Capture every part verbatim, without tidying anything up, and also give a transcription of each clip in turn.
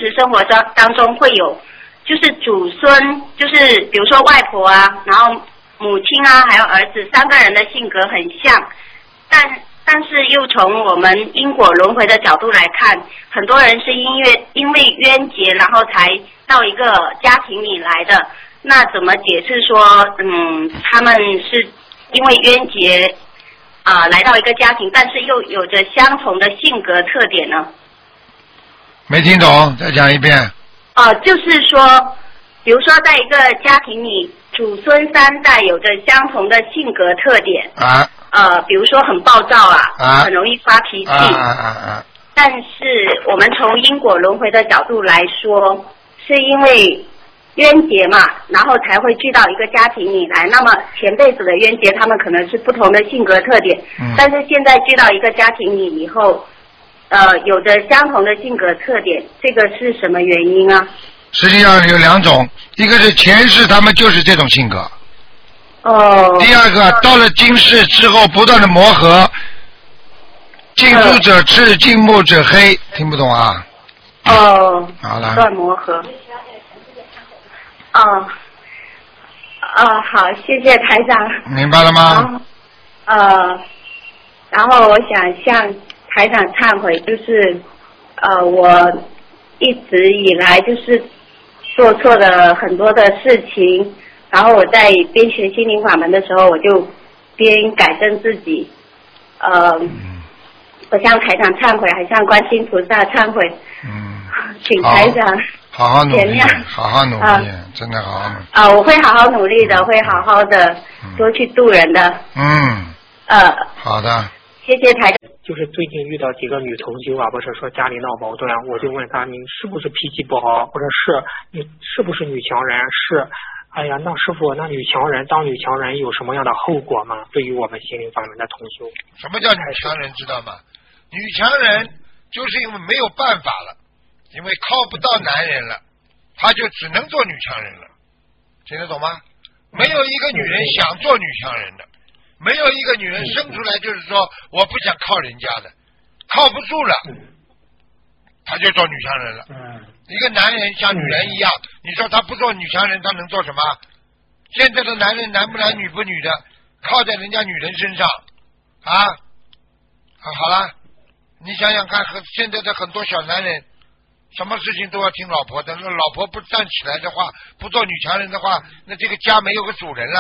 实生活当当中会有，就是祖孙，就是比如说外婆啊，然后母亲啊，还有儿子三个人的性格很像，但但是又从我们因果轮回的角度来看，很多人是因为因为冤结，然后才到一个家庭里来的。那怎么解释说，嗯，他们是因为冤结啊、呃、来到一个家庭，但是又有着相同的性格特点呢？ 没听懂，再讲一遍。 哦、呃，就是说，比如说在一个家庭里，祖孙三代有着相同的性格特点啊。 呃，比如说很暴躁啊， 啊很容易发脾气。 啊啊啊啊！ 但是我们从因果轮回的角度来说，是因为冤结嘛，然后才会聚到一个家庭里来。那么前辈子的冤结，他们可能是不同的性格特点， 嗯、 但是现在聚到一个家庭里以后，呃，有着相同的性格特点，这个是什么原因啊？ 实际上有两种，一个是前世他们就是这种性格。 哦。 第二个，到了今世之后，不断的磨合，近朱者赤，近墨者黑，听不懂啊？ 哦。 好了。 不断磨合。哦。哦，好，谢谢台长。 明白了吗？ 呃，然后我想向台长忏悔，就是呃，我一直以来就是做错了很多的事情。然后我在边学心灵法门的时候，我就边改正自己，呃，嗯、我向台长忏悔，还向观世音菩萨忏悔。嗯，请台长好好努力，好好努力， 啊、 真的好好努力。 啊、呃，我会好好努力的，会好好的多去度人的。 嗯。 呃。 好的。 谢谢台长。 就是最近遇到几个女同修啊，不是说家里闹矛盾，我就问她，你是不是脾气不好？我说是，你是不是女强人？是。哎呀，那师傅，那女强人当女强人有什么样的后果吗？对于我们心灵法门的同修， 什么叫女强人？知道吗？女强人就是因为没有办法了，因为靠不到男人了，她就只能做女强人了，听得懂吗？没有一个女人想做女强人的，没有一个女人生出来就是说我不想靠人家的，靠不住了，她就做女强人了。嗯。一个男人像女人一样，你说他不做女强人，他能做什么？现在的男人男不男女不女的，靠在人家女人身上啊！啊好了，你想想看，现在的很多小男人，什么事情都要听老婆的，那老婆不站起来的话，不做女强人的话，那这个家没有个主人了。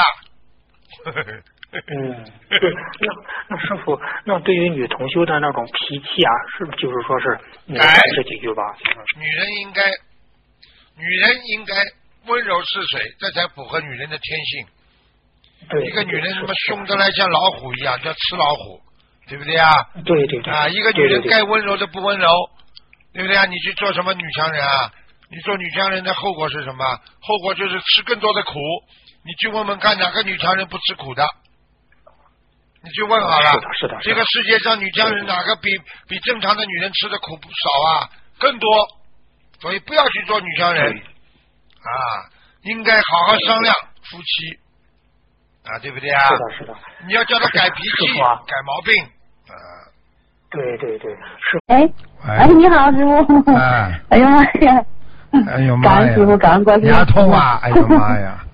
嗯，对，那那师傅，那对于女同修的那种脾气啊，是不是就是说是你来这几句吧？ 女人应该，女人应该温柔似水，这才符合女人的天性。 对， 一个女人什么凶得来像老虎一样，叫吃老虎，对不对啊？ 对对对。 啊，一个女人该温柔的不温柔，对不对啊？你去做什么女强人啊？你做女强人的后果是什么？后果就是吃更多的苦。你去问问看，哪个女强人不吃苦的？你去问好了， 是的，是的， 这个世界上女强人哪个比比正常的女人吃的苦不少啊？更多，所以不要去做女强人啊！应该好好商量夫妻啊，对不对啊？ 是的，是的。 你要叫他改脾气， 啊、 改毛病啊。 对对对，是。 哎哎，你好，师傅。 哎。 哎呦妈呀！ 哎呦妈呀！ 感恩师傅，感恩关心。 牙痛啊！哎呦妈呀！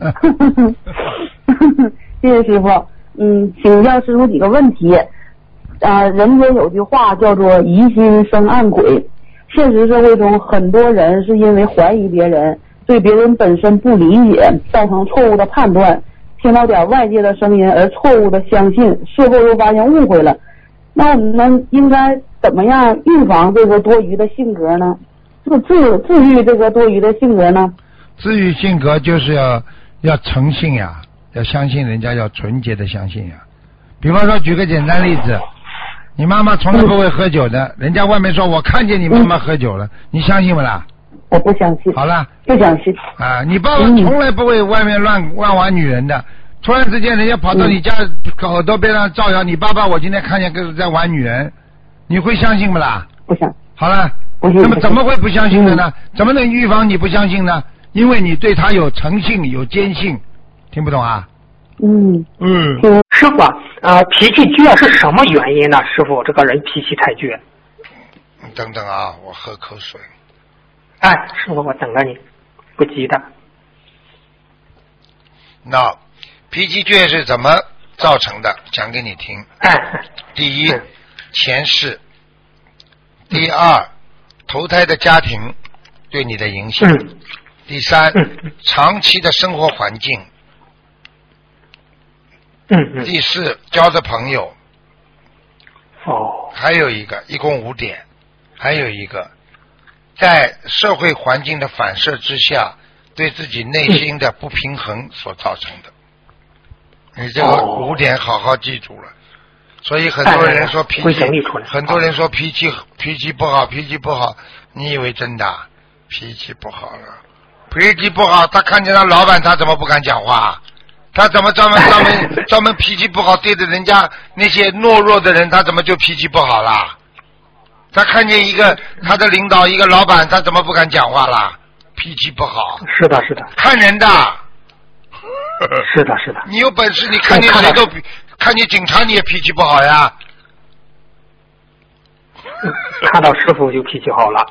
谢谢师傅。嗯，请教师傅几个问题。呃，人间有句话叫做疑心生暗鬼。现实社会中，很多人是因为怀疑别人，对别人本身不理解，造成错误的判断，听到点外界的声音而错误的相信，事后又发现误会了。那我们应该怎么样预防这个多余的性格呢？这个治治愈这个多余的性格呢？ 治愈性格就是要要诚信呀，要相信人家，要纯洁的相信呀。比方说，举个简单例子，你妈妈从来不会喝酒的，人家外面说我看见你妈妈喝酒了，你相信不啦？ 我不相信。 好了， 不相信。 啊，你爸爸从来不会外面乱乱玩女人的，突然之间人家跑到你家口头边上造谣，你爸爸我今天看见个在玩女人，你会相信不啦？ 不相信。 好了， 那么怎么会不相信的呢？怎么能预防你不相信呢？因为你对他有诚信，有坚信。听不懂啊？ 嗯嗯。 师傅啊，呃，脾气倔是什么原因呢？师傅，这个人脾气太倔。 等等啊，我喝口水。 哎，师傅，我等着你，不急的。 那脾气倔是怎么造成的？讲给你听。 哎， 第一， 嗯前世；第二，投胎的家庭对你的影响； 嗯第三， 嗯长期的生活环境； 嗯嗯。 第四，交的朋友； 哦。 还有一个，一共五点；还有一个，在社会环境的反射之下，对自己内心的不平衡所造成的。你这个哦五点好好记住了。所以很多人说脾会气整理出来， 很多人说脾气脾气不好，脾气不好，你以为真的啊？脾气不好了，脾气不好，他看见他老板，他怎么不敢讲话？他怎么专门专门专门脾气不好，对着人家那些懦弱的人，他怎么就脾气不好啦？他看见一个他的领导，一个老板，他怎么不敢讲话啦？脾气不好。 是的，是的， 看人的。 是的，是的。 你有本事，你看见谁都比，看见警察你也脾气不好呀。 看到师傅就脾气好了。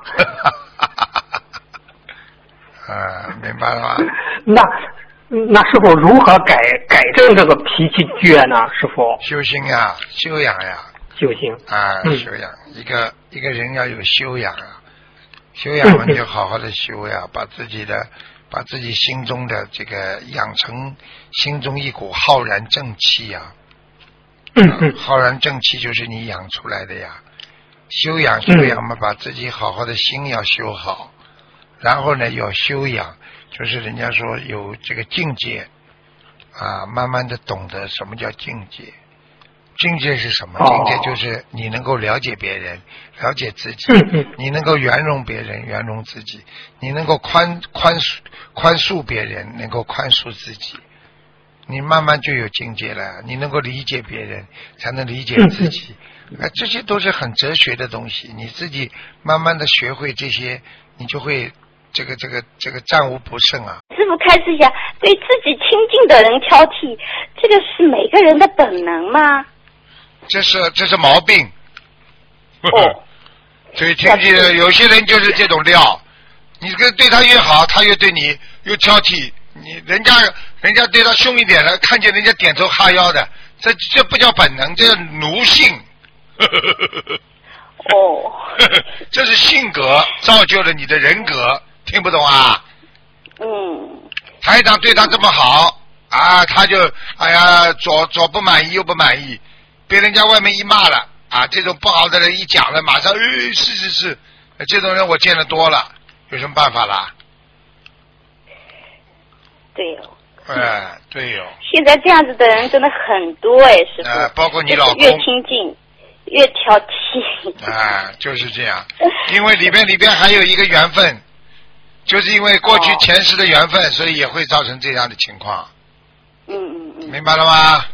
啊，明白了吗？ 那那师傅如何改改正这个脾气倔呢？师傅修心呀，修养呀。 修行啊， 嗯修养，一个一个人要有修养啊，修养嘛，你就好好的修呀，把自己的把自己心中的这个养成心中一股浩然正气呀。 嗯嗯。 浩然正气就是你养出来的呀。修养修养嘛，把自己好好的心要修好，然后呢要修养，就是人家说有这个境界啊，慢慢的懂得什么叫境界。境界是什么？境界就是你能够了解别人，了解自己，你能够圆融别人，圆融自己，你能够宽宽恕宽恕别人，能够宽恕自己，你慢慢就有境界了。你能够理解别人，才能理解自己。啊，这些都是很哲学的东西。你自己慢慢的学会这些，你就会这个这个这个战无不胜啊。 师父开示一下，对自己亲近的人挑剔，这个是每个人的本能吗？ 这是这是毛病。 哦。 所以听起来有些人就是这种料，你跟对他越好，他越对你又挑剔。你人家人家对他凶一点了，看见人家点头哈腰的，这这不叫本能，这叫奴性。 哦。 这是性格造就了你的人格，听不懂啊？ 嗯。 台长对他这么好啊，他就哎呀左左不满意右不满意，被人家外面一骂了啊，这种不好的人一讲了，马上哎是是是，这种人我见得多了，有什么办法啦？ 对哦。 哎，对哦。 现在这样子的人真的很多哎，师傅。 啊，包括你老公。 越亲近越挑剔。 啊，就是这样，因为里边里边还有一个缘分，就是因为过去前世的缘分，所以也会造成这样的情况。 嗯嗯嗯。 明白了吗？